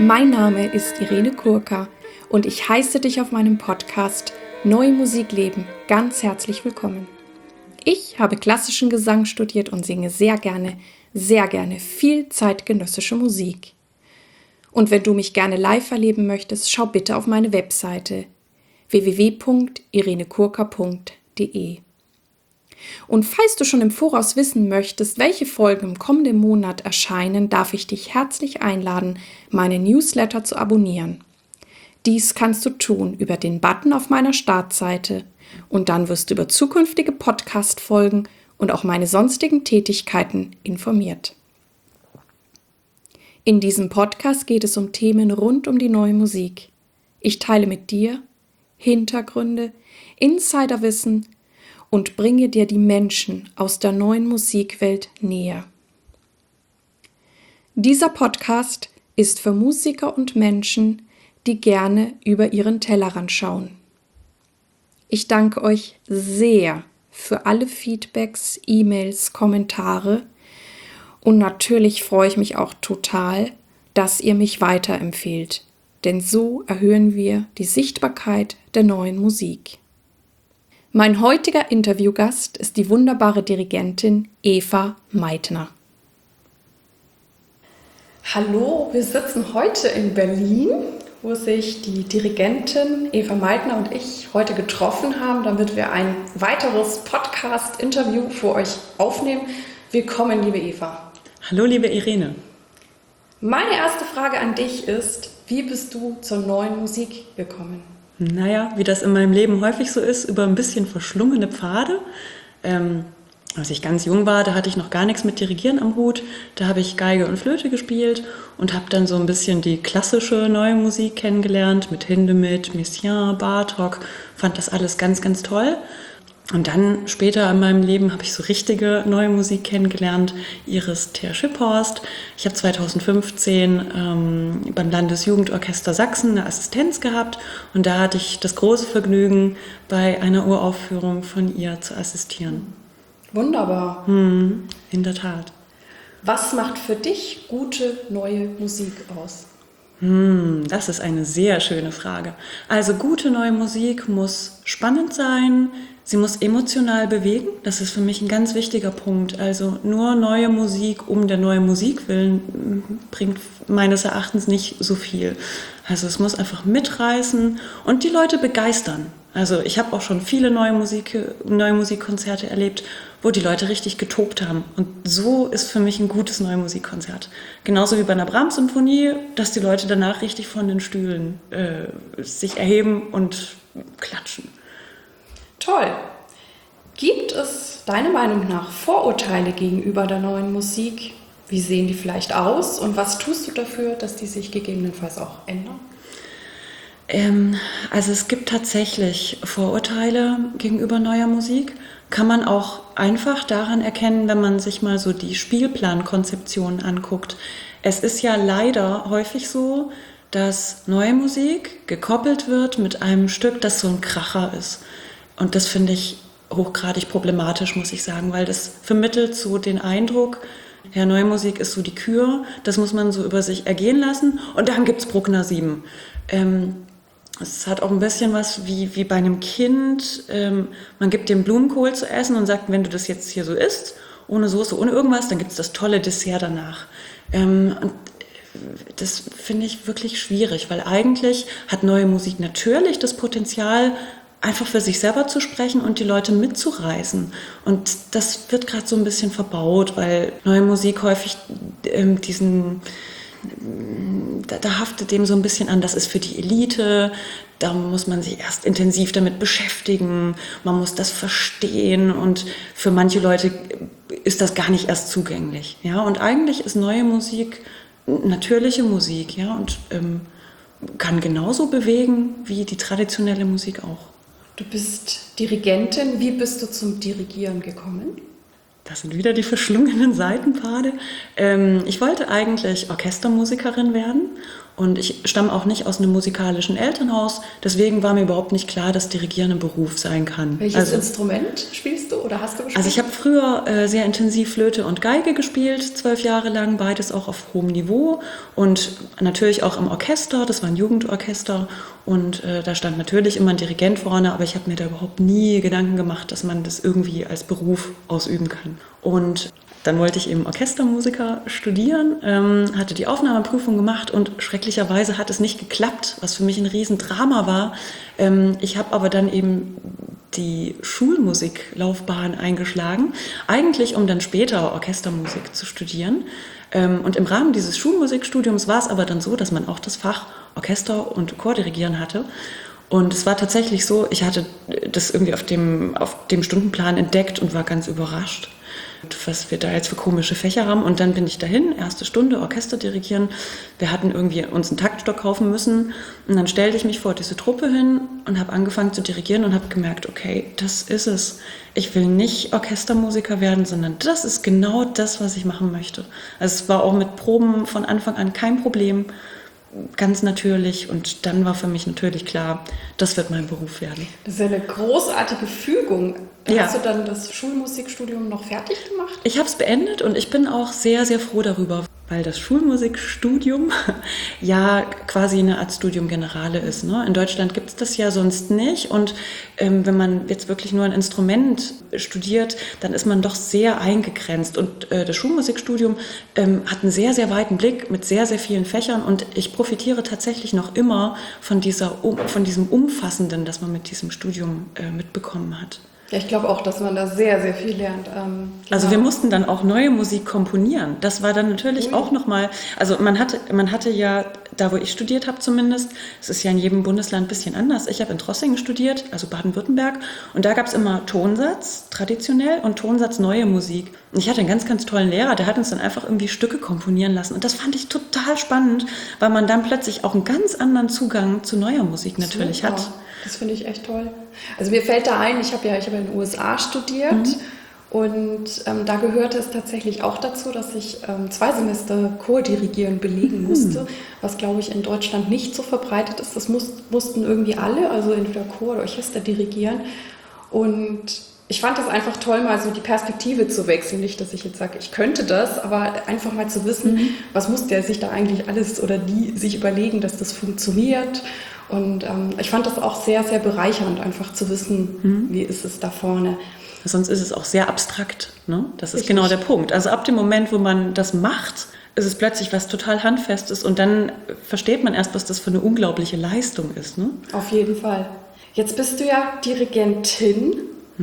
Mein Name ist Irene Kurka und ich heiße dich auf meinem Podcast Neue Musik leben ganz herzlich willkommen. Ich habe klassischen Gesang studiert und singe sehr gerne viel zeitgenössische Musik. Und wenn du mich gerne live erleben möchtest, schau bitte auf meine Webseite www.irenekurka.de. Und falls du schon im Voraus wissen möchtest, welche Folgen im kommenden Monat erscheinen, darf ich dich herzlich einladen, meinen Newsletter zu abonnieren. Dies kannst du tun über den Button auf meiner Startseite und dann wirst du über zukünftige Podcast-Folgen und auch meine sonstigen Tätigkeiten informiert. In diesem Podcast geht es um Themen rund um die neue Musik. Ich teile mit dir Hintergründe, Insiderwissen und bringe dir die Menschen aus der neuen Musikwelt näher. Dieser Podcast ist für Musiker und Menschen, die gerne über ihren Tellerrand schauen. Ich danke euch sehr für alle Feedbacks, E-Mails, Kommentare und natürlich freue ich mich auch total, dass ihr mich weiterempfehlt, denn so erhöhen wir die Sichtbarkeit der neuen Musik. Mein heutiger Interviewgast ist die wunderbare Dirigentin Eva Meitner. Hallo, wir sitzen heute in Berlin, wo sich die Dirigentin Eva Meitner und ich heute getroffen haben, damit wir ein weiteres Podcast-Interview für euch aufnehmen. Willkommen, liebe Eva. Hallo, liebe Irene. Meine erste Frage an dich ist, wie bist du zur neuen Musik gekommen? Naja, wie das in meinem Leben häufig so ist, über ein bisschen verschlungene Pfade. Als ich ganz jung war, da hatte ich noch gar nichts mit Dirigieren am Hut. Da habe ich Geige und Flöte gespielt und habe dann so ein bisschen die klassische neue Musik kennengelernt mit Hindemith, Messiaen, Bartók. Fand das alles ganz, ganz toll. Und dann später in meinem Leben habe ich so richtige neue Musik kennengelernt, Iris Theer-Schipphorst. Ich habe 2015 beim Landesjugendorchester Sachsen eine Assistenz gehabt und da hatte ich das große Vergnügen, bei einer Uraufführung von ihr zu assistieren. Wunderbar. In der Tat. Was macht für dich gute neue Musik aus? Das ist eine sehr schöne Frage. Also gute neue Musik muss spannend sein, sie muss emotional bewegen. Das ist für mich ein ganz wichtiger Punkt. Also nur neue Musik um der neuen Musik willen bringt meines Erachtens nicht so viel. Also es muss einfach mitreißen und die Leute begeistern. Also ich habe auch schon viele neue Musikkonzerte erlebt, wo die Leute richtig getobt haben. Und so ist für mich ein gutes neue Musikkonzert. Genauso wie bei einer Brahms-Symphonie, dass die Leute danach richtig von den Stühlen sich erheben und klatschen. Toll. Gibt es deiner Meinung nach Vorurteile gegenüber der neuen Musik? Wie sehen die vielleicht aus und was tust du dafür, dass die sich gegebenenfalls auch ändern? Also es gibt tatsächlich Vorurteile gegenüber neuer Musik. Kann man auch einfach daran erkennen, wenn man sich mal so die Spielplankonzeption anguckt. Es ist ja leider häufig so, dass neue Musik gekoppelt wird mit einem Stück, das so ein Kracher ist. Und das finde ich hochgradig problematisch, muss ich sagen, weil das vermittelt so den Eindruck, ja, neue Musik ist so die Kür, das muss man so über sich ergehen lassen und dann gibt's Bruckner 7. Es hat auch ein bisschen was wie bei einem Kind. Man gibt dem Blumenkohl zu essen und sagt, wenn du das jetzt hier so isst, ohne Soße, ohne irgendwas, dann gibt es das tolle Dessert danach. Und das finde ich wirklich schwierig, weil eigentlich hat neue Musik natürlich das Potenzial, einfach für sich selber zu sprechen und die Leute mitzureißen. Und das wird gerade so ein bisschen verbaut, weil neue Musik häufig da haftet dem so ein bisschen an, das ist für die Elite, da muss man sich erst intensiv damit beschäftigen, man muss das verstehen und für manche Leute ist das gar nicht erst zugänglich. Ja? Und eigentlich ist neue Musik natürliche Musik, ja, und kann genauso bewegen wie die traditionelle Musik auch. Du bist Dirigentin, wie bist du zum Dirigieren gekommen? Das sind wieder die verschlungenen Seitenpfade. Ich wollte eigentlich Orchestermusikerin werden Und ich stamme auch nicht aus einem musikalischen Elternhaus. Deswegen war mir überhaupt nicht klar, dass Dirigieren ein Beruf sein kann. Welches Instrument spielst du oder hast du gespielt? Also ich habe früher sehr intensiv Flöte und Geige gespielt, 12 Jahre lang, beides auch auf hohem Niveau. Und natürlich auch im Orchester, das war ein Jugendorchester. Und da stand natürlich immer ein Dirigent vorne, aber ich habe mir da überhaupt nie Gedanken gemacht, dass man das irgendwie als Beruf ausüben kann. Und dann wollte ich eben Orchestermusiker studieren, hatte die Aufnahmeprüfung gemacht und schrecklicherweise hat es nicht geklappt, was für mich ein Riesendrama war. Ich habe aber dann eben die Schulmusiklaufbahn eingeschlagen, eigentlich um dann später Orchestermusik zu studieren. Und im Rahmen dieses Schulmusikstudiums war es aber dann so, dass man auch das Fach Orchester- und Chordirigieren hatte. Und es war tatsächlich so, ich hatte das irgendwie auf dem Stundenplan entdeckt und war ganz überrascht, was wir da jetzt für komische Fächer haben. Und dann bin ich dahin, erste Stunde Orchester dirigieren. Wir hatten irgendwie uns einen Taktstock kaufen müssen. Und dann stellte ich mich vor diese Truppe hin und habe angefangen zu dirigieren und habe gemerkt, okay, das ist es. Ich will nicht Orchestermusiker werden, sondern das ist genau das, was ich machen möchte. Also es war auch mit Proben von Anfang an kein Problem. Ganz natürlich, und dann war für mich natürlich klar, das wird mein Beruf werden. Das ist ja eine großartige Fügung. Ja. Hast du dann das Schulmusikstudium noch fertig gemacht? Ich habe es beendet und ich bin auch sehr, sehr froh darüber, weil das Schulmusikstudium ja quasi eine Art Studium Generale ist. Ne? In Deutschland gibt es das ja sonst nicht und wenn man jetzt wirklich nur ein Instrument studiert, dann ist man doch sehr eingegrenzt und das Schulmusikstudium hat einen sehr, sehr weiten Blick mit sehr, sehr vielen Fächern und ich profitiere tatsächlich noch immer von diesem Umfassenden, das man mit diesem Studium mitbekommen hat. Ja, ich glaube auch, dass man da sehr, sehr viel lernt. Also wir mussten dann auch neue Musik komponieren. Das war dann natürlich auch nochmal, also man hatte ja, da wo ich studiert habe zumindest, es ist ja in jedem Bundesland ein bisschen anders. Ich habe in Trossingen studiert, also Baden-Württemberg, und da gab es immer Tonsatz, traditionell, und Tonsatz neue Musik. Und ich hatte einen ganz, ganz tollen Lehrer, der hat uns dann einfach irgendwie Stücke komponieren lassen. Und das fand ich total spannend, weil man dann plötzlich auch einen ganz anderen Zugang zu neuer Musik natürlich hat. Das finde ich echt toll. Also mir fällt da ein, ich habe in den USA studiert und da gehörte es tatsächlich auch dazu, dass ich 2 Semester Chordirigieren belegen musste, was glaube ich in Deutschland nicht so verbreitet ist. Das mussten irgendwie alle, also entweder Chor oder Orchester dirigieren. Und ich fand das einfach toll, mal so die Perspektive zu wechseln. Nicht, dass ich jetzt sage, ich könnte das, aber einfach mal zu wissen, was muss der sich da eigentlich alles oder die sich überlegen, dass das funktioniert. Und ich fand das auch sehr, sehr bereichernd, einfach zu wissen, wie ist es da vorne. Sonst ist es auch sehr abstrakt. Ne? Das ist Richtig. genau der Punkt. Also ab dem Moment, wo man das macht, ist es plötzlich was total Handfestes und dann versteht man erst, was das für eine unglaubliche Leistung ist. Ne? Auf jeden Fall. Jetzt bist du ja Dirigentin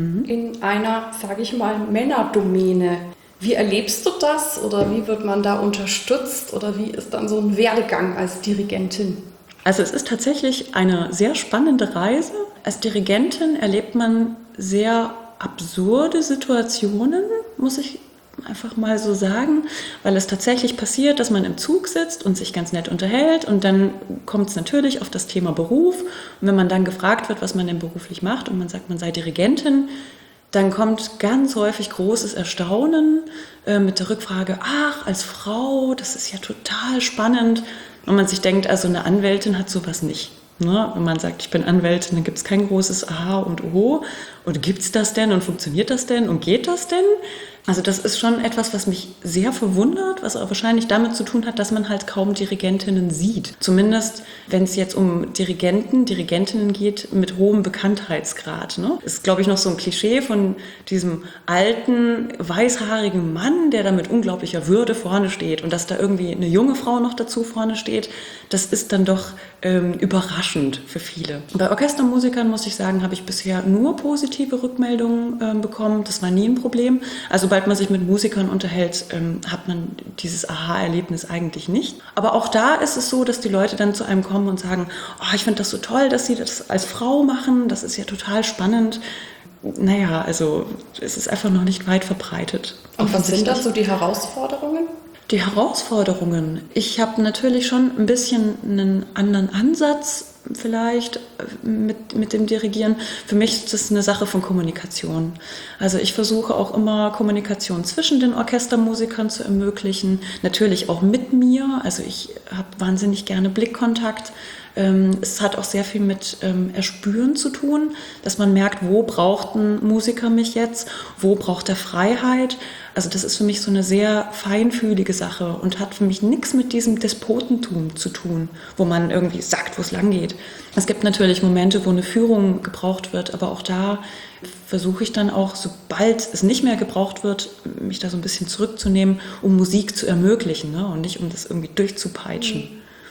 in einer, sage ich mal, Männerdomäne. Wie erlebst du das oder wie wird man da unterstützt oder wie ist dann so ein Werdegang als Dirigentin? Also es ist tatsächlich eine sehr spannende Reise. Als Dirigentin erlebt man sehr absurde Situationen, muss ich einfach mal so sagen, weil es tatsächlich passiert, dass man im Zug sitzt und sich ganz nett unterhält und dann kommt es natürlich auf das Thema Beruf und wenn man dann gefragt wird, was man denn beruflich macht und man sagt, man sei Dirigentin, dann kommt ganz häufig großes Erstaunen mit der Rückfrage, ach, als Frau, das ist ja total spannend. Und man sich denkt, also eine Anwältin hat sowas nicht. Ne? Wenn man sagt, ich bin Anwältin, dann gibt es kein großes Aha und Oho. Und gibt es das denn und funktioniert das denn und geht das denn? Also das ist schon etwas, was mich sehr verwundert, was auch wahrscheinlich damit zu tun hat, dass man halt kaum Dirigentinnen sieht. Zumindest, wenn es jetzt um Dirigentinnen geht mit hohem Bekanntheitsgrad. Ne? Ist, glaube ich, noch so ein Klischee von diesem alten, weißhaarigen Mann, der da mit unglaublicher Würde vorne steht. Und dass da irgendwie eine junge Frau noch dazu vorne steht, das ist dann doch überraschend für viele. Bei Orchestermusikern, muss ich sagen, habe ich bisher nur positive Rückmeldungen bekommen. Das war nie ein Problem. Also sobald man sich mit Musikern unterhält, hat man dieses Aha-Erlebnis eigentlich nicht. Aber auch da ist es so, dass die Leute dann zu einem kommen und sagen, oh, ich finde das so toll, dass Sie das als Frau machen, das ist ja total spannend. Naja, also es ist einfach noch nicht weit verbreitet. Und was sind das so die Herausforderungen? Die Herausforderungen. Ich habe natürlich schon ein bisschen einen anderen Ansatz vielleicht mit dem Dirigieren. Für mich ist das eine Sache von Kommunikation. Also ich versuche auch immer Kommunikation zwischen den Orchestermusikern zu ermöglichen, natürlich auch mit mir. Also ich habe wahnsinnig gerne Blickkontakt. Es hat auch sehr viel mit Erspüren zu tun, dass man merkt, wo braucht ein Musiker mich jetzt, wo braucht er Freiheit. Also das ist für mich so eine sehr feinfühlige Sache und hat für mich nichts mit diesem Despotentum zu tun, wo man irgendwie sagt, wo es lang geht. Es gibt natürlich Momente, wo eine Führung gebraucht wird, aber auch da versuche ich dann auch, sobald es nicht mehr gebraucht wird, mich da so ein bisschen zurückzunehmen, um Musik zu ermöglichen, ne? Und nicht um das irgendwie durchzupeitschen.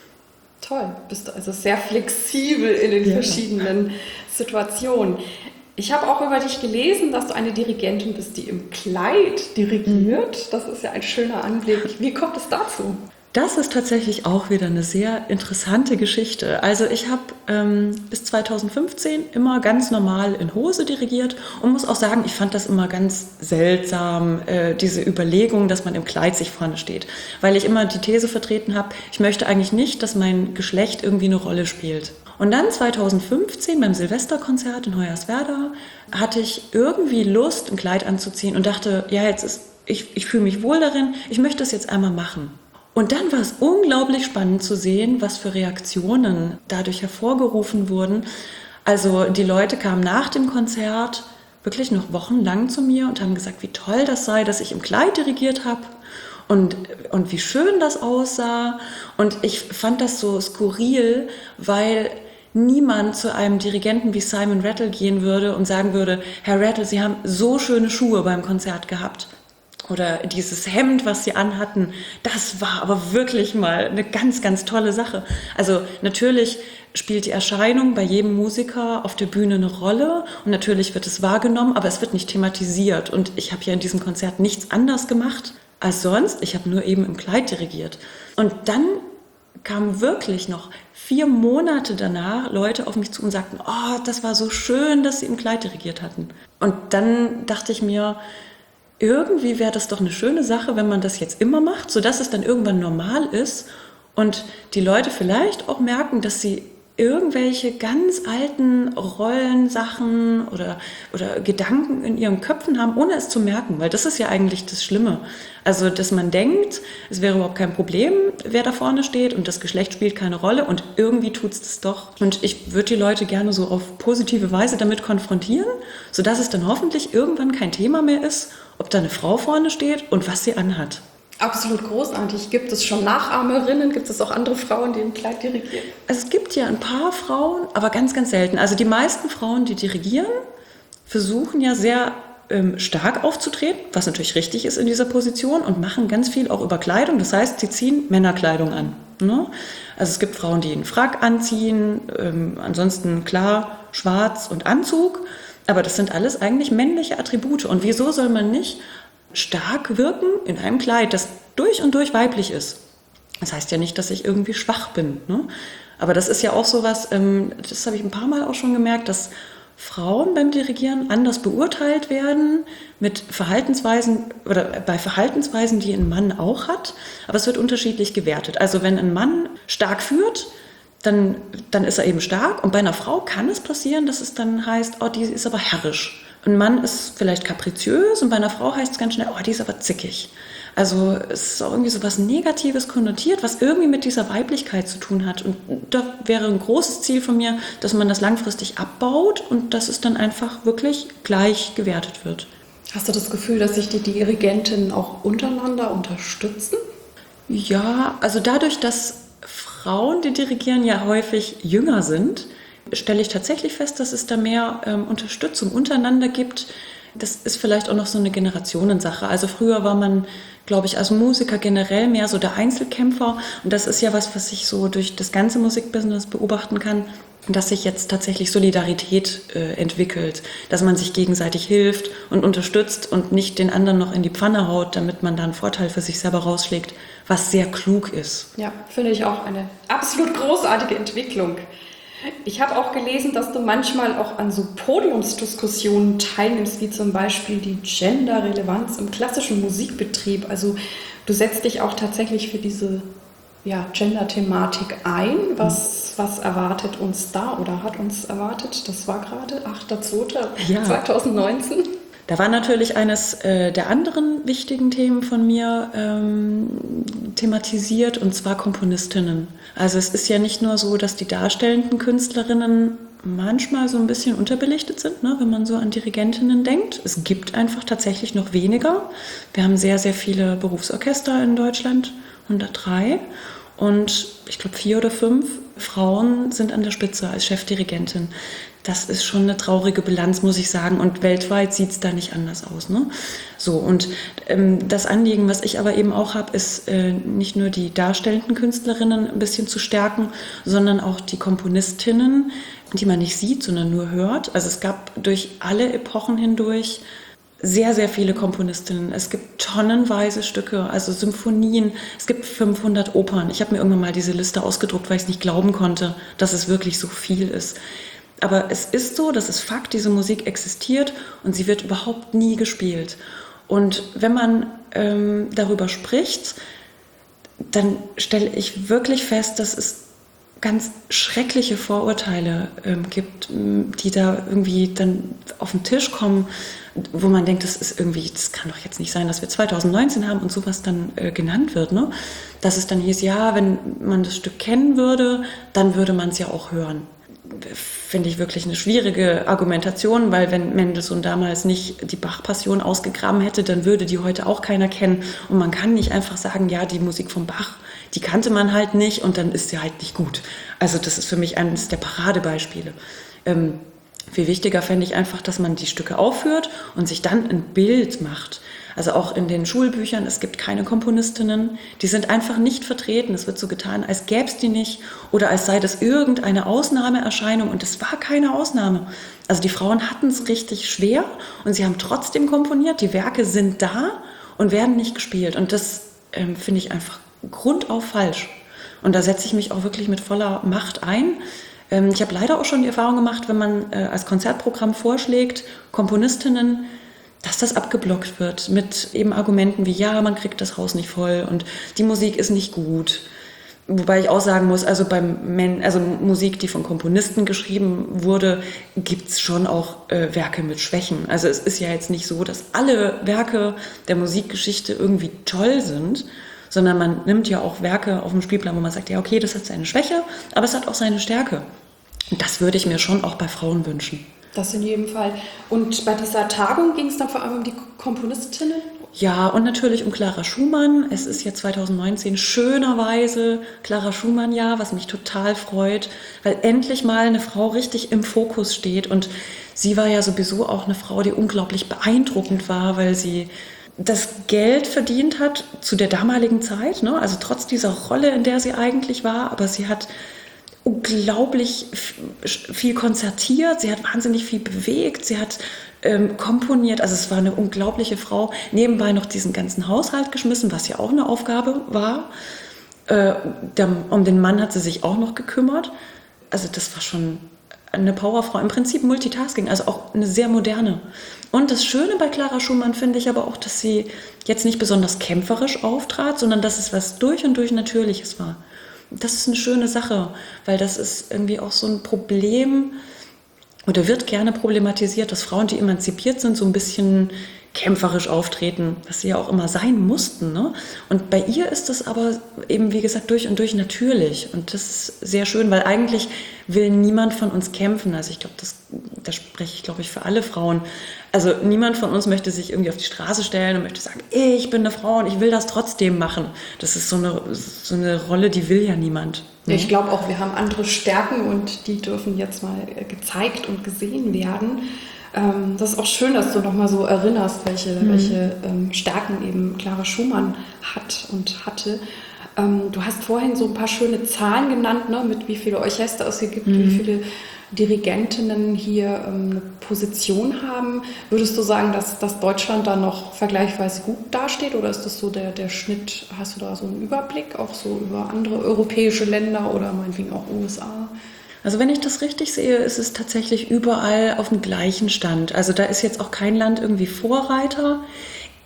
Toll, bist du also sehr flexibel in den verschiedenen Situationen. Ich habe auch über dich gelesen, dass du eine Dirigentin bist, die im Kleid dirigiert. Das ist ja ein schöner Anblick. Wie kommt es dazu? Das ist tatsächlich auch wieder eine sehr interessante Geschichte. Also ich habe bis 2015 immer ganz normal in Hose dirigiert und muss auch sagen, ich fand das immer ganz seltsam, diese Überlegung, dass man im Kleid sich vorne steht. Weil ich immer die These vertreten habe, ich möchte eigentlich nicht, dass mein Geschlecht irgendwie eine Rolle spielt. Und dann 2015 beim Silvesterkonzert in Hoyerswerda hatte ich irgendwie Lust, ein Kleid anzuziehen und dachte, ja, ich fühle mich wohl darin, ich möchte das jetzt einmal machen. Und dann war es unglaublich spannend zu sehen, was für Reaktionen dadurch hervorgerufen wurden. Also die Leute kamen nach dem Konzert wirklich noch wochenlang zu mir und haben gesagt, wie toll das sei, dass ich im Kleid dirigiert habe und wie schön das aussah. Und ich fand das so skurril, weil niemand zu einem Dirigenten wie Simon Rattle gehen würde und sagen würde, Herr Rattle, Sie haben so schöne Schuhe beim Konzert gehabt. Oder dieses Hemd, was sie anhatten, das war aber wirklich mal eine ganz, ganz tolle Sache. Also natürlich spielt die Erscheinung bei jedem Musiker auf der Bühne eine Rolle und natürlich wird es wahrgenommen, aber es wird nicht thematisiert. Und ich habe ja in diesem Konzert nichts anders gemacht als sonst. Ich habe nur eben im Kleid dirigiert. Und dann kamen wirklich noch 4 Monate danach Leute auf mich zu und sagten, oh, das war so schön, dass sie im Kleid dirigiert hatten. Und dann dachte ich mir, irgendwie wäre das doch eine schöne Sache, wenn man das jetzt immer macht, sodass es dann irgendwann normal ist und die Leute vielleicht auch merken, dass sie irgendwelche ganz alten Rollensachen oder Gedanken in ihren Köpfen haben, ohne es zu merken, weil das ist ja eigentlich das Schlimme. Also, dass man denkt, es wäre überhaupt kein Problem, wer da vorne steht und das Geschlecht spielt keine Rolle und irgendwie tut es das doch. Und ich würde die Leute gerne so auf positive Weise damit konfrontieren, sodass es dann hoffentlich irgendwann kein Thema mehr ist, ob da eine Frau vorne steht und was sie anhat. Absolut großartig. Gibt es schon Nachahmerinnen? Gibt es auch andere Frauen, die im Kleid dirigieren? Also es gibt ja ein paar Frauen, aber ganz, ganz selten. Also die meisten Frauen, die dirigieren, versuchen ja sehr stark aufzutreten, was natürlich richtig ist in dieser Position und machen ganz viel auch über Kleidung. Das heißt, sie ziehen Männerkleidung an. Ne? Also es gibt Frauen, die einen Frack anziehen, ansonsten klar schwarz und Anzug. Aber das sind alles eigentlich männliche Attribute. Und wieso soll man nicht stark wirken in einem Kleid, das durch und durch weiblich ist? Das heißt ja nicht, dass ich irgendwie schwach bin. Ne? Aber das ist ja auch sowas, das habe ich ein paar Mal auch schon gemerkt, dass Frauen beim Dirigieren anders beurteilt werden mit Verhaltensweisen oder bei Verhaltensweisen, die ein Mann auch hat. Aber es wird unterschiedlich gewertet. Also wenn ein Mann stark führt, dann ist er eben stark. Und bei einer Frau kann es passieren, dass es dann heißt, oh, die ist aber herrisch. Ein Mann ist vielleicht kapriziös und bei einer Frau heißt es ganz schnell, oh, die ist aber zickig. Also es ist auch irgendwie so was Negatives konnotiert, was irgendwie mit dieser Weiblichkeit zu tun hat. Und da wäre ein großes Ziel von mir, dass man das langfristig abbaut und dass es dann einfach wirklich gleich gewertet wird. Hast du das Gefühl, dass sich die Dirigentinnen auch untereinander unterstützen? Ja, also dadurch, dass Frauen, die dirigieren, ja häufig jünger sind, stelle ich tatsächlich fest, dass es da mehr Unterstützung untereinander gibt. Das ist vielleicht auch noch so eine Generationensache. Also früher war man, glaube ich, als Musiker generell mehr so der Einzelkämpfer. Und das ist ja was ich so durch das ganze Musikbusiness beobachten kann, dass sich jetzt tatsächlich Solidarität entwickelt, dass man sich gegenseitig hilft und unterstützt und nicht den anderen noch in die Pfanne haut, damit man da einen Vorteil für sich selber rausschlägt, was sehr klug ist. Ja, finde ich auch eine absolut großartige Entwicklung. Ich habe auch gelesen, dass du manchmal auch an so Podiumsdiskussionen teilnimmst, wie zum Beispiel die Genderrelevanz im klassischen Musikbetrieb. Also du setzt dich auch tatsächlich für diese Gender-Thematik ein. Was erwartet uns da oder hat uns erwartet? Das war gerade 8.2.2019. Da war natürlich eines der anderen wichtigen Themen von mir thematisiert, und zwar Komponistinnen. Also es ist ja nicht nur so, dass die darstellenden Künstlerinnen manchmal so ein bisschen unterbelichtet sind, ne, wenn man so an Dirigentinnen denkt. Es gibt einfach tatsächlich noch weniger. Wir haben sehr, sehr viele Berufsorchester in Deutschland, 103. Und ich glaube 4 oder 5 Frauen sind an der Spitze als Chefdirigentin. Das ist schon eine traurige Bilanz, muss ich sagen. Und weltweit sieht es da nicht anders aus. Ne? So, und das Anliegen, was ich aber eben auch habe, ist nicht nur die darstellenden Künstlerinnen ein bisschen zu stärken, sondern auch die Komponistinnen, die man nicht sieht, sondern nur hört. Also es gab durch alle Epochen hindurch sehr, sehr viele Komponistinnen. Es gibt tonnenweise Stücke, also Symphonien. Es gibt 500 Opern. Ich habe mir irgendwann mal diese Liste ausgedruckt, weil ich es nicht glauben konnte, dass es wirklich so viel ist. Aber es ist so, das ist Fakt, diese Musik existiert und sie wird überhaupt nie gespielt. Und wenn man darüber spricht, dann stelle ich wirklich fest, dass es ganz schreckliche Vorurteile gibt, die da irgendwie dann auf den Tisch kommen, wo man denkt, das kann doch jetzt nicht sein, dass wir 2019 haben und sowas dann genannt wird, ne? Dass es dann hieß, ja, wenn man das Stück kennen würde, dann würde man es ja auch hören. Finde ich wirklich eine schwierige Argumentation, weil wenn Mendelssohn damals nicht die Bach-Passion ausgegraben hätte, dann würde die heute auch keiner kennen. Und man kann nicht einfach sagen, ja, die Musik von Bach, die kannte man halt nicht und dann ist sie halt nicht gut. Also das ist für mich eines der Paradebeispiele. Viel wichtiger fände ich einfach, dass man die Stücke aufführt und sich dann ein Bild macht. Also auch in den Schulbüchern, es gibt keine Komponistinnen, die sind einfach nicht vertreten. Es wird so getan, als gäbe es die nicht oder als sei das irgendeine Ausnahmeerscheinung, und das war keine Ausnahme. Also die Frauen hatten es richtig schwer und sie haben trotzdem komponiert. Die Werke sind da und werden nicht gespielt, und das finde ich einfach grundauf falsch. Und da setze ich mich auch wirklich mit voller Macht ein. Ich habe leider auch schon die Erfahrung gemacht, wenn man als Konzertprogramm vorschlägt, Komponistinnen, dass das abgeblockt wird mit eben Argumenten wie, ja, man kriegt das Haus nicht voll und die Musik ist nicht gut. Wobei ich auch sagen muss, also Musik, die von Komponisten geschrieben wurde, gibt es schon auch Werke mit Schwächen. Also es ist ja jetzt nicht so, dass alle Werke der Musikgeschichte irgendwie toll sind, sondern man nimmt ja auch Werke auf dem Spielplan, wo man sagt, ja, okay, das hat seine Schwäche, aber es hat auch seine Stärke. Und das würde ich mir schon auch bei Frauen wünschen. Das in jedem Fall. Und bei dieser Tagung ging es dann vor allem um die Komponistinnen? Ja, und natürlich um Clara Schumann. Es ist ja 2019 schönerweise Clara Schumann-Jahr, was mich total freut, weil endlich mal eine Frau richtig im Fokus steht. Und sie war ja sowieso auch eine Frau, die unglaublich beeindruckend war, weil sie das Geld verdient hat zu der damaligen Zeit, ne? Also trotz dieser Rolle, in der sie eigentlich war, aber sie hat unglaublich viel konzertiert, sie hat wahnsinnig viel bewegt, sie hat komponiert, also es war eine unglaubliche Frau, nebenbei noch diesen ganzen Haushalt geschmissen, was ja auch eine Aufgabe war. Um den Mann hat sie sich auch noch gekümmert, also das war schon eine Powerfrau, im Prinzip Multitasking, also auch eine sehr moderne. Und das Schöne bei Clara Schumann finde ich aber auch, dass sie jetzt nicht besonders kämpferisch auftrat, sondern dass es was durch und durch Natürliches war. Das ist eine schöne Sache, weil das ist irgendwie auch so ein Problem oder wird gerne problematisiert, dass Frauen, die emanzipiert sind, so ein bisschen kämpferisch auftreten, was sie ja auch immer sein mussten, ne? Und bei ihr ist das aber eben, wie gesagt, durch und durch natürlich. Und das ist sehr schön, weil eigentlich will niemand von uns kämpfen. Also ich glaube, da spreche ich, glaube ich, für alle Frauen. Also niemand von uns möchte sich irgendwie auf die Straße stellen und möchte sagen, ich bin eine Frau und ich will das trotzdem machen. Das ist so eine Rolle, die will ja niemand. Ne? Ich glaube auch, wir haben andere Stärken und die dürfen jetzt mal gezeigt und gesehen werden. Das ist auch schön, dass du nochmal so erinnerst, welche Stärken eben Clara Schumann hat und hatte. Du hast vorhin so ein paar schöne Zahlen genannt, ne, mit wie viele Orchester es hier gibt, wie viele Dirigentinnen hier eine Position haben. Würdest du sagen, dass Deutschland da noch vergleichsweise gut dasteht, oder ist das so der Schnitt? Hast du da so einen Überblick auch so über andere europäische Länder oder meinetwegen auch USA? Also wenn ich das richtig sehe, ist es tatsächlich überall auf dem gleichen Stand. Also da ist jetzt auch kein Land irgendwie Vorreiter.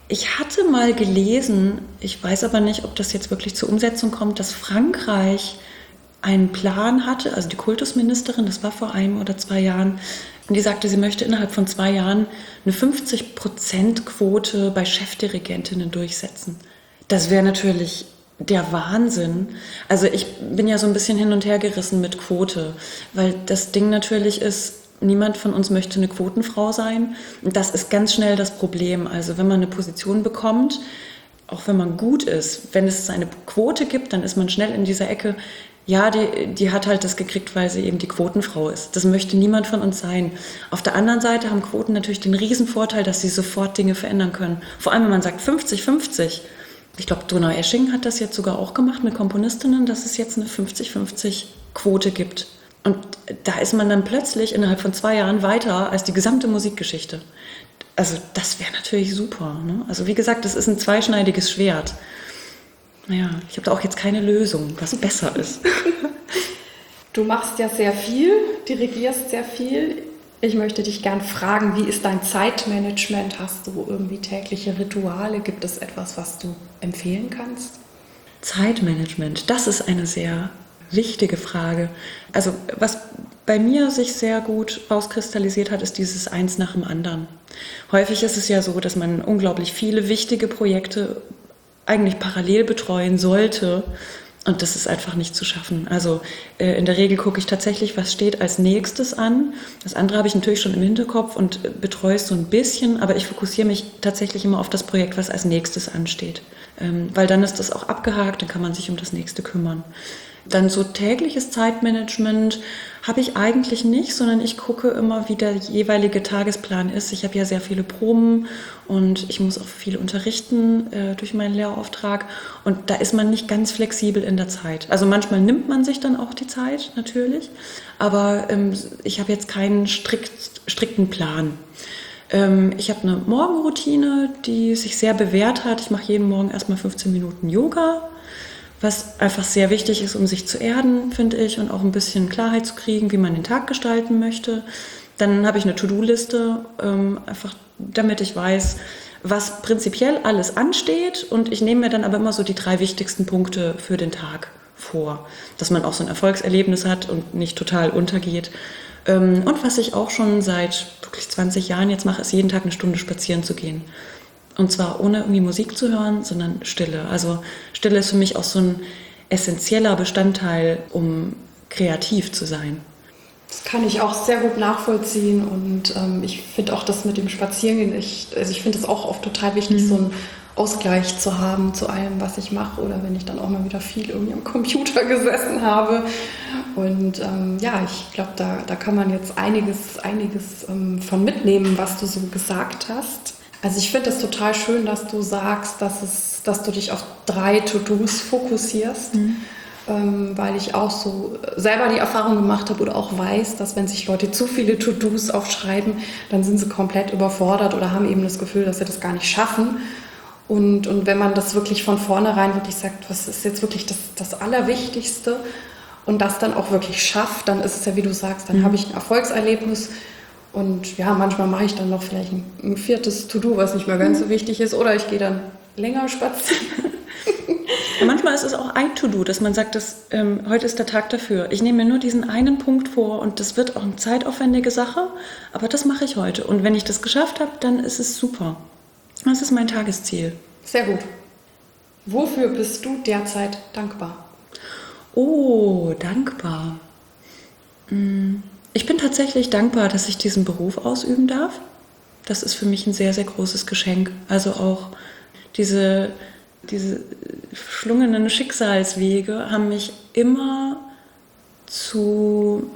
Ich hatte mal gelesen, ich weiß aber nicht, ob das jetzt wirklich zur Umsetzung kommt, dass Frankreich einen Plan hatte, also die Kultusministerin, das war vor 1 oder 2 Jahren, und die sagte, sie möchte innerhalb von 2 Jahren eine 50%-Quote bei Chefdirigentinnen durchsetzen. Das wäre natürlich der Wahnsinn. Also ich bin ja so ein bisschen hin und her gerissen mit Quote, weil das Ding natürlich ist, niemand von uns möchte eine Quotenfrau sein. Und das ist ganz schnell das Problem. Also wenn man eine Position bekommt, auch wenn man gut ist, wenn es eine Quote gibt, dann ist man schnell in dieser Ecke, ja, die hat halt das gekriegt, weil sie eben die Quotenfrau ist. Das möchte niemand von uns sein. Auf der anderen Seite haben Quoten natürlich den Riesenvorteil, dass sie sofort Dinge verändern können. Vor allem, wenn man sagt 50-50. Ich glaube, Donaueschingen hat das jetzt sogar auch gemacht mit Komponistinnen, dass es jetzt eine 50-50-Quote gibt. Und da ist man dann plötzlich innerhalb von 2 Jahren weiter als die gesamte Musikgeschichte. Also das wäre natürlich super. Ne? Also wie gesagt, das ist ein zweischneidiges Schwert. Naja, ich habe da auch jetzt keine Lösung, was besser ist. Du machst ja sehr viel, dirigierst sehr viel. Ich möchte dich gern fragen, wie ist dein Zeitmanagement? Hast du irgendwie tägliche Rituale? Gibt es etwas, was du empfehlen kannst? Zeitmanagement, das ist eine sehr wichtige Frage. Also was bei mir sich sehr gut rauskristallisiert hat, ist dieses Eins nach dem anderen. Häufig ist es ja so, dass man unglaublich viele wichtige Projekte eigentlich parallel betreuen sollte. Und das ist einfach nicht zu schaffen. Also in der Regel gucke ich tatsächlich, was steht als nächstes an. Das andere habe ich natürlich schon im Hinterkopf und betreue es so ein bisschen, aber ich fokussiere mich tatsächlich immer auf das Projekt, was als nächstes ansteht. Weil dann ist das auch abgehakt, dann kann man sich um das nächste kümmern. Dann so tägliches Zeitmanagement habe ich eigentlich nicht, sondern ich gucke immer, wie der jeweilige Tagesplan ist. Ich habe ja sehr viele Proben und ich muss auch viel unterrichten durch meinen Lehrauftrag. Und da ist man nicht ganz flexibel in der Zeit. Also manchmal nimmt man sich dann auch die Zeit, natürlich. Aber ich habe jetzt keinen strikten Plan. Ich habe eine Morgenroutine, die sich sehr bewährt hat. Ich mache jeden Morgen erstmal 15 Minuten Yoga, was einfach sehr wichtig ist, um sich zu erden, finde ich, und auch ein bisschen Klarheit zu kriegen, wie man den Tag gestalten möchte. Dann habe ich eine To-Do-Liste, einfach damit ich weiß, was prinzipiell alles ansteht, und ich nehme mir dann aber immer so die 3 wichtigsten Punkte für den Tag vor, dass man auch so ein Erfolgserlebnis hat und nicht total untergeht. Und was ich auch schon seit wirklich 20 Jahren jetzt mache, ist jeden Tag eine Stunde spazieren zu gehen. Und zwar ohne irgendwie Musik zu hören, sondern Stille. Also Stille ist für mich auch so ein essentieller Bestandteil, um kreativ zu sein. Das kann ich auch sehr gut nachvollziehen, und ich finde auch das mit dem Spazierengehen, ich finde es auch oft total wichtig, so einen Ausgleich zu haben zu allem, was ich mache, oder wenn ich dann auch mal wieder viel irgendwie am Computer gesessen habe. Und ja, ich glaube, da kann man jetzt einiges von mitnehmen, was du so gesagt hast. Also ich finde es total schön, dass du sagst, dass du dich auf 3 To-Dos fokussierst, weil ich auch so selber die Erfahrung gemacht habe oder auch weiß, dass wenn sich Leute zu viele To-Dos aufschreiben, dann sind sie komplett überfordert oder haben eben das Gefühl, dass sie das gar nicht schaffen. Und wenn man das wirklich von vornherein wirklich sagt, was ist jetzt wirklich das Allerwichtigste, und das dann auch wirklich schafft, dann ist es ja, wie du sagst, dann habe ich ein Erfolgserlebnis. Und ja, manchmal mache ich dann noch vielleicht ein 4. To-Do, was nicht mehr ganz so wichtig ist. Oder ich gehe dann länger spazieren. Ja, manchmal ist es auch ein To-Do, dass man sagt, heute ist der Tag dafür. Ich nehme mir nur diesen einen Punkt vor, und das wird auch eine zeitaufwendige Sache, aber das mache ich heute. Und wenn ich das geschafft habe, dann ist es super. Das ist mein Tagesziel. Sehr gut. Wofür bist du derzeit dankbar? Oh, dankbar. Ich bin tatsächlich dankbar, dass ich diesen Beruf ausüben darf. Das ist für mich ein sehr, sehr großes Geschenk. Also auch diese verschlungenen Schicksalswege haben mich immer zu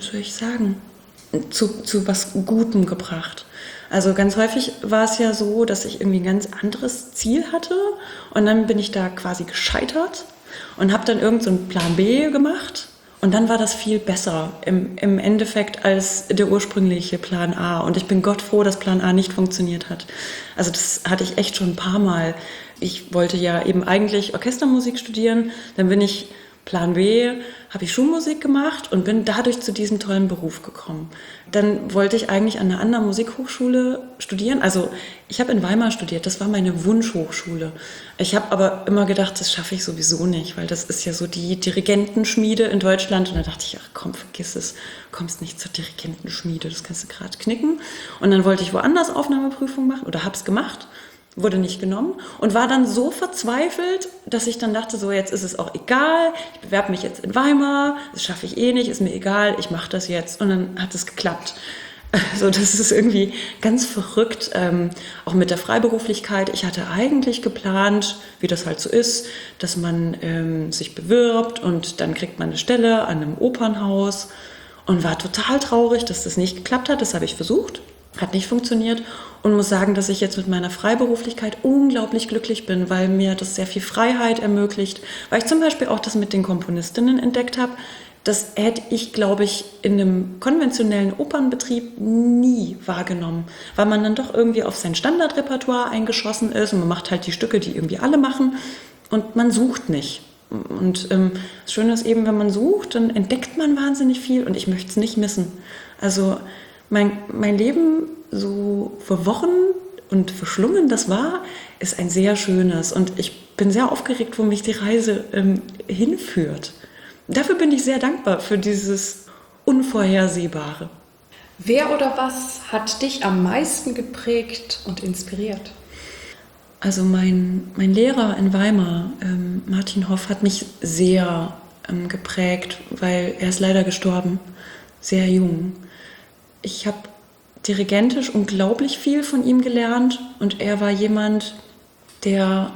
was Gutem gebracht. Also ganz häufig war es ja so, dass ich irgendwie ein ganz anderes Ziel hatte, und dann bin ich da quasi gescheitert und habe dann irgend so einen Plan B gemacht. Und dann war das viel besser im Endeffekt als der ursprüngliche Plan A. Und ich bin Gott froh, dass Plan A nicht funktioniert hat. Also das hatte ich echt schon ein paar Mal. Ich wollte ja eben eigentlich Orchestermusik studieren. Dann bin ich Plan B habe ich Schulmusik gemacht und bin dadurch zu diesem tollen Beruf gekommen. Dann wollte ich eigentlich an einer anderen Musikhochschule studieren. Also ich habe in Weimar studiert, das war meine Wunschhochschule. Ich habe aber immer gedacht, das schaffe ich sowieso nicht, weil das ist ja so die Dirigentenschmiede in Deutschland. Und da dachte ich, ach komm, vergiss es, kommst nicht zur Dirigentenschmiede, das kannst du gerade knicken. Und dann wollte ich woanders Aufnahmeprüfung machen oder habe es gemacht. Wurde nicht genommen und war dann so verzweifelt, dass ich dann dachte, so jetzt ist es auch egal, ich bewerbe mich jetzt in Weimar, das schaffe ich eh nicht, ist mir egal, ich mache das jetzt. Und dann hat es geklappt. Also das ist irgendwie ganz verrückt, auch mit der Freiberuflichkeit. Ich hatte eigentlich geplant, wie das halt so ist, dass man sich bewirbt und dann kriegt man eine Stelle an einem Opernhaus und war total traurig, dass das nicht geklappt hat. Das habe ich versucht. Hat nicht funktioniert und muss sagen, dass ich jetzt mit meiner Freiberuflichkeit unglaublich glücklich bin, weil mir das sehr viel Freiheit ermöglicht, weil ich zum Beispiel auch das mit den Komponistinnen entdeckt habe. Das hätte ich, glaube ich, in einem konventionellen Opernbetrieb nie wahrgenommen, weil man dann doch irgendwie auf sein Standardrepertoire eingeschossen ist und man macht halt die Stücke, die irgendwie alle machen und man sucht nicht. Und das Schöne ist eben, wenn man sucht, dann entdeckt man wahnsinnig viel und ich möchte es nicht missen. Also mein Leben, so verworren und verschlungen das war, ist ein sehr schönes. Und ich bin sehr aufgeregt, wo mich die Reise hinführt. Dafür bin ich sehr dankbar, für dieses Unvorhersehbare. Wer oder was hat dich am meisten geprägt und inspiriert? Also mein Lehrer in Weimar, Martin Hoff, hat mich sehr geprägt, weil er ist leider gestorben, sehr jung. Ich habe dirigentisch unglaublich viel von ihm gelernt und er war jemand, der,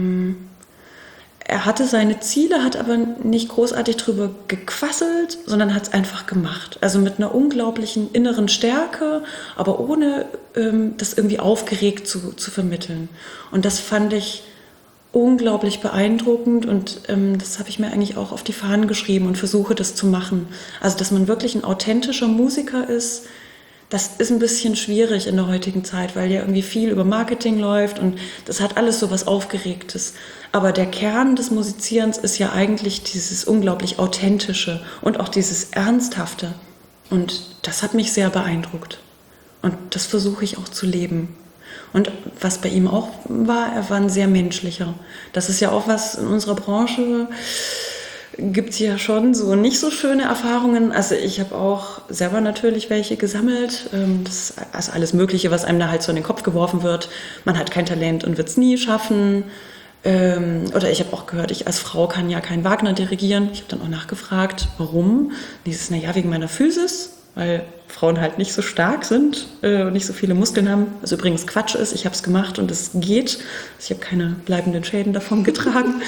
er hatte seine Ziele, hat aber nicht großartig drüber gequasselt, sondern hat es einfach gemacht. Also mit einer unglaublichen inneren Stärke, aber ohne das irgendwie aufgeregt zu vermitteln. Und das fand ich unglaublich beeindruckend und das habe ich mir eigentlich auch auf die Fahnen geschrieben und versuche das zu machen. Also dass man wirklich ein authentischer Musiker ist. Das ist ein bisschen schwierig in der heutigen Zeit, weil ja irgendwie viel über Marketing läuft und das hat alles so was Aufgeregtes. Aber der Kern des Musizierens ist ja eigentlich dieses unglaublich Authentische und auch dieses Ernsthafte. Und das hat mich sehr beeindruckt. Und das versuche ich auch zu leben. Und was bei ihm auch war, er war ein sehr menschlicher. Das ist ja auch was in unserer Branche, gibt es ja schon so nicht so schöne Erfahrungen. Also ich habe auch selber natürlich welche gesammelt. Also alles Mögliche, was einem da halt so in den Kopf geworfen wird. Man hat kein Talent und wird es nie schaffen. Oder ich habe auch gehört, ich als Frau kann ja kein Wagner dirigieren. Ich habe dann auch nachgefragt, warum. Dieses, naja, wegen meiner Physis, weil Frauen halt nicht so stark sind und nicht so viele Muskeln haben. Was übrigens Quatsch ist, ich habe es gemacht und es geht. Also ich habe keine bleibenden Schäden davon getragen.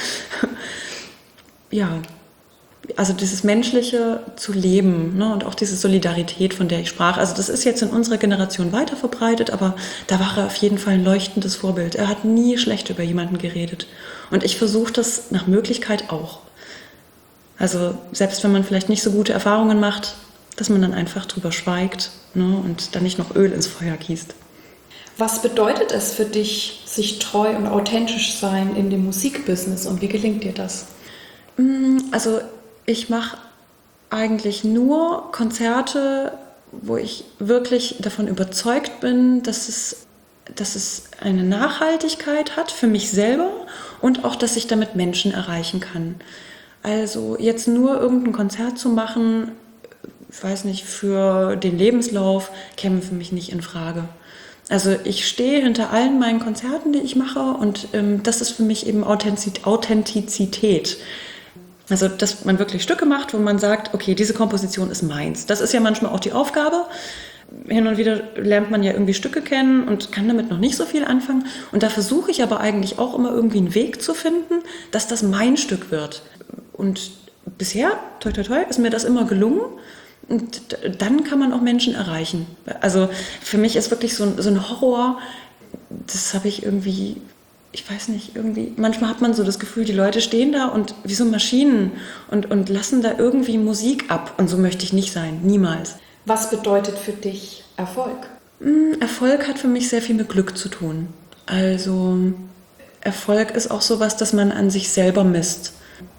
Ja, also dieses Menschliche zu leben, ne, und auch diese Solidarität, von der ich sprach. Also das ist jetzt in unserer Generation weiter verbreitet, aber da war er auf jeden Fall ein leuchtendes Vorbild. Er hat nie schlecht über jemanden geredet. Und ich versuche das nach Möglichkeit auch. Also selbst wenn man vielleicht nicht so gute Erfahrungen macht, dass man dann einfach drüber schweigt, ne, und dann nicht noch Öl ins Feuer gießt. Was bedeutet es für dich, sich treu und authentisch sein in dem Musikbusiness und wie gelingt dir das? Also ich mache eigentlich nur Konzerte, wo ich wirklich davon überzeugt bin, dass es eine Nachhaltigkeit hat für mich selber und auch, dass ich damit Menschen erreichen kann. Also jetzt nur irgendein Konzert zu machen, ich weiß nicht, für den Lebenslauf, käme für mich nicht in Frage. Also ich stehe hinter allen meinen Konzerten, die ich mache und das ist für mich eben Authentizität. Also, dass man wirklich Stücke macht, wo man sagt, okay, diese Komposition ist meins. Das ist ja manchmal auch die Aufgabe. Hin und wieder lernt man ja irgendwie Stücke kennen und kann damit noch nicht so viel anfangen. Und da versuche ich aber eigentlich auch immer irgendwie einen Weg zu finden, dass das mein Stück wird. Und bisher, toi toi toi, ist mir das immer gelungen. Und dann kann man auch Menschen erreichen. Also für mich ist wirklich so ein Horror, das habe ich irgendwie... Ich weiß nicht, irgendwie, manchmal hat man so das Gefühl, die Leute stehen da und wie so Maschinen und lassen da irgendwie Musik ab. Und so möchte ich nicht sein, niemals. Was bedeutet für dich Erfolg? Erfolg hat für mich sehr viel mit Glück zu tun. Also Erfolg ist auch sowas, das man an sich selber misst.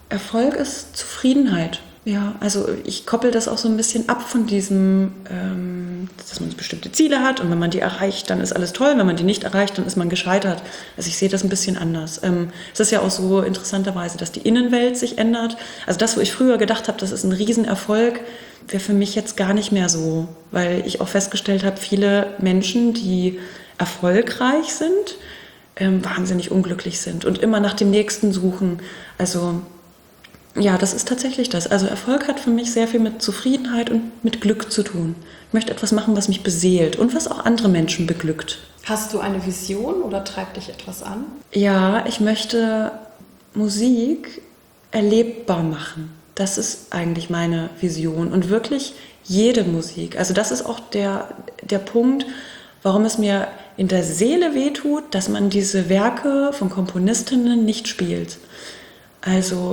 Erfolg ist Zufriedenheit. Ja, also ich koppel das auch so ein bisschen ab von diesem, dass man bestimmte Ziele hat und wenn man die erreicht, dann ist alles toll. Wenn man die nicht erreicht, dann ist man gescheitert. Also ich sehe das ein bisschen anders. Es ist ja auch so interessanterweise, dass die Innenwelt sich ändert. Also das, wo ich früher gedacht habe, das ist ein Riesenerfolg, wäre für mich jetzt gar nicht mehr so. Weil ich auch festgestellt habe, viele Menschen, die erfolgreich sind, wahnsinnig unglücklich sind und immer nach dem Nächsten suchen. Also ja, das ist tatsächlich das. Also Erfolg hat für mich sehr viel mit Zufriedenheit und mit Glück zu tun. Ich möchte etwas machen, was mich beseelt und was auch andere Menschen beglückt. Hast du eine Vision oder treibt dich etwas an? Ja, ich möchte Musik erlebbar machen. Das ist eigentlich meine Vision und wirklich jede Musik. Also das ist auch der Punkt, warum es mir in der Seele wehtut, dass man diese Werke von Komponistinnen nicht spielt. Also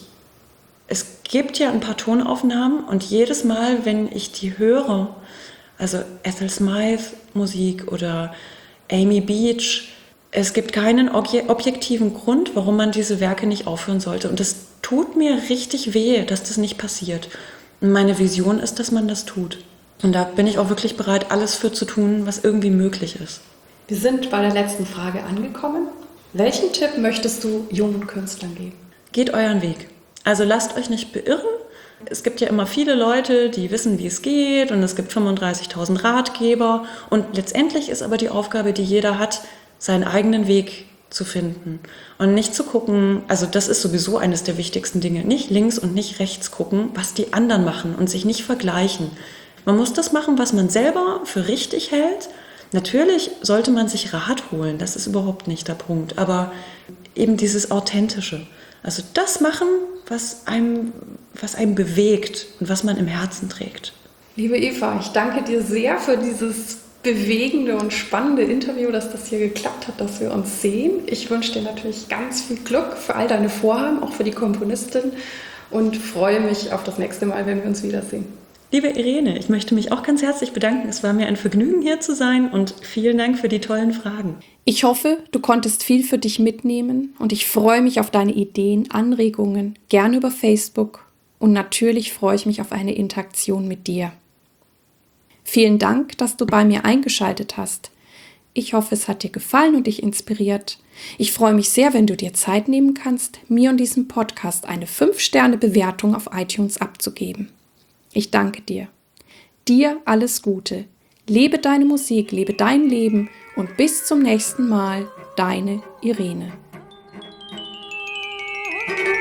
es gibt ja ein paar Tonaufnahmen und jedes Mal, wenn ich die höre, also Ethel Smythe Musik oder Amy Beach, es gibt keinen objektiven Grund, warum man diese Werke nicht aufhören sollte. Und es tut mir richtig weh, dass das nicht passiert. Und meine Vision ist, dass man das tut. Und da bin ich auch wirklich bereit, alles für zu tun, was irgendwie möglich ist. Wir sind bei der letzten Frage angekommen. Welchen Tipp möchtest du jungen Künstlern geben? Geht euren Weg. Also lasst euch nicht beirren. Es gibt ja immer viele Leute, die wissen, wie es geht und es gibt 35.000 Ratgeber und letztendlich ist aber die Aufgabe, die jeder hat, seinen eigenen Weg zu finden und nicht zu gucken, also das ist sowieso eines der wichtigsten Dinge, nicht links und nicht rechts gucken, was die anderen machen und sich nicht vergleichen. Man muss das machen, was man selber für richtig hält. Natürlich sollte man sich Rat holen, das ist überhaupt nicht der Punkt, aber eben dieses Authentische. Also das machen, was einem bewegt und was man im Herzen trägt. Liebe Eva, ich danke dir sehr für dieses bewegende und spannende Interview, dass das hier geklappt hat, dass wir uns sehen. Ich wünsche dir natürlich ganz viel Glück für all deine Vorhaben, auch für die Komponistin und freue mich auf das nächste Mal, wenn wir uns wiedersehen. Liebe Irene, ich möchte mich auch ganz herzlich bedanken. Es war mir ein Vergnügen, hier zu sein und vielen Dank für die tollen Fragen. Ich hoffe, du konntest viel für dich mitnehmen und ich freue mich auf deine Ideen, Anregungen, gerne über Facebook und natürlich freue ich mich auf eine Interaktion mit dir. Vielen Dank, dass du bei mir eingeschaltet hast. Ich hoffe, es hat dir gefallen und dich inspiriert. Ich freue mich sehr, wenn du dir Zeit nehmen kannst, mir und diesem Podcast eine 5-Sterne-Bewertung auf iTunes abzugeben. Ich danke dir. Dir alles Gute. Lebe deine Musik, lebe dein Leben und bis zum nächsten Mal, deine Irene.